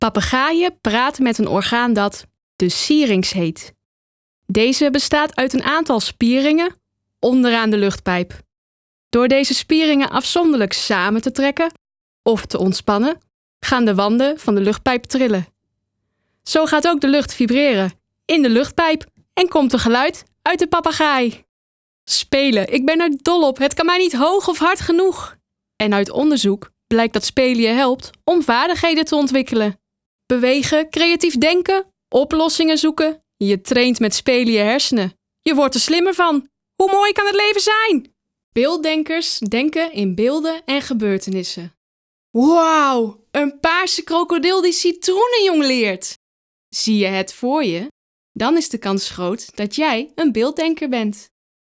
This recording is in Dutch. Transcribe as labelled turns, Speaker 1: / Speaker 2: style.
Speaker 1: Papegaaien praten met een orgaan dat de syrinx heet. Deze bestaat uit een aantal spieringen onderaan de luchtpijp. Door deze spieringen afzonderlijk samen te trekken of te ontspannen, gaan de wanden van de luchtpijp trillen. Zo gaat ook de lucht vibreren in de luchtpijp en komt er geluid uit de papegaai. Spelen, ik ben er dol op. Het kan mij niet hoog of hard genoeg. En uit onderzoek blijkt dat spelen je helpt om vaardigheden te ontwikkelen. Bewegen, creatief denken, oplossingen zoeken. Je traint met spelen je hersenen. Je wordt er slimmer van. Hoe mooi kan het leven zijn? Beelddenkers denken in beelden en gebeurtenissen. Wauw, een paarse krokodil die citroenen jongleert. Zie je het voor je? Dan is de kans groot dat jij een beelddenker bent.